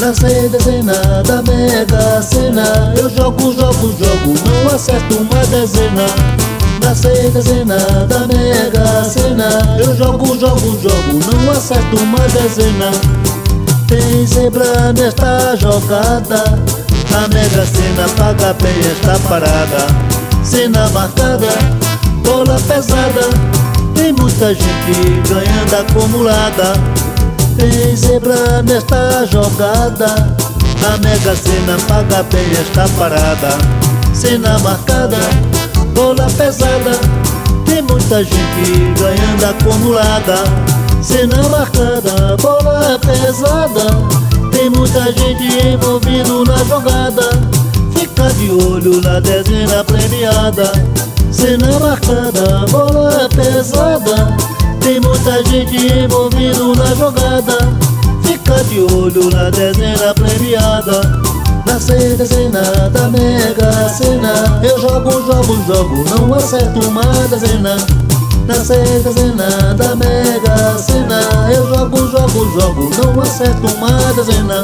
Na dezena da Mega Sena, eu jogo, não acerto uma dezena. Na dezena da Mega Sena, eu jogo, não acerto uma dezena. Tem zebra nesta jogada, a Mega Sena paga bem esta parada. Cena marcada, bola pesada, tem muita gente ganhando acumulada. Tem zebra nesta jogada, a Mega Sena paga bem esta parada. Cena marcada, bola pesada, tem muita gente ganhando acumulada. Cena marcada, bola pesada, tem muita gente envolvido na jogada. Fica de olho na dezena premiada. Cena marcada, bola pesada, tem muita gente envolvido na jogada. Fica de olho na dezena premiada. Na dezena da Mega Sena, eu jogo, não acerto uma dezena. Na dezena da Mega Sena, eu jogo, não acerto uma dezena.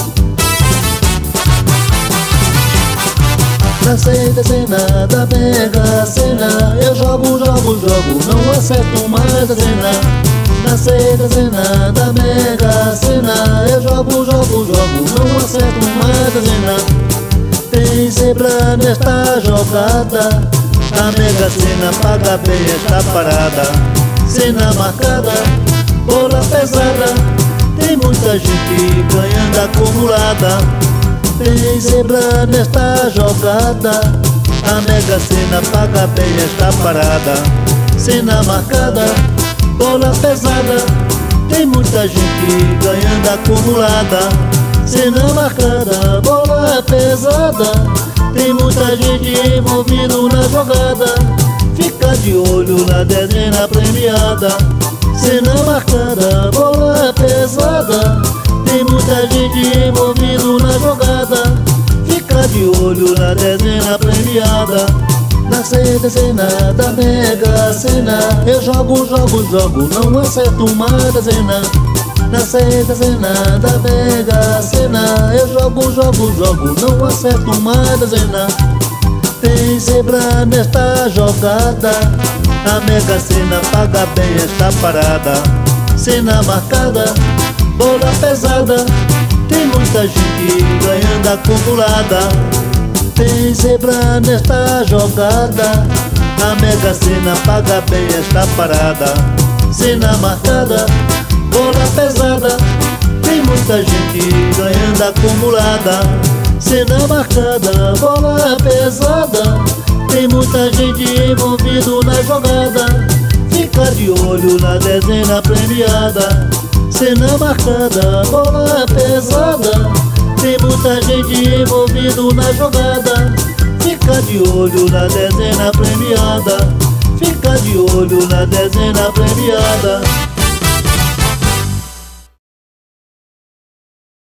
Na dezena da Mega Sena, eu jogo, não acerto uma dezena. Na dezena da Mega Sena, eu jogo, não acerto uma dezena. Tem zebra nesta jogada, a Mega Sena paga bem esta parada. Cena marcada, bola pesada, tem muita gente ganhando acumulada. Tem zebra nesta jogada, a Mega Sena paga bem esta parada. Cena marcada, bola pesada, tem muita gente ganhando acumulada. Cena marcada, bola pesada, tem muita gente envolvido na jogada. Fica de olho na dezena premiada. Cena marcada, bola pesada, tem muita gente envolvido na jogada. Fica de olho na dezena premiada. Na dezena da Mega Sena, eu jogo, não acerto uma dezena. Na dezena da Mega Sena, eu jogo, não acerto uma dezena. Tem zebra nesta jogada, a Mega Sena paga bem esta parada. Cena marcada, bola pesada, tem muita gente ganhando acumulada. Tem zebra nesta jogada, a Mega Sena paga bem esta parada. Cena marcada, bola pesada, tem muita gente ganhando acumulada. Cena marcada, bola pesada, tem muita gente envolvido na jogada. Fica de olho na dezena premiada. Cena marcada, bola pesada, tem muita gente envolvido na jogada. Fica de olho na dezena premiada. Fica de olho na dezena premiada.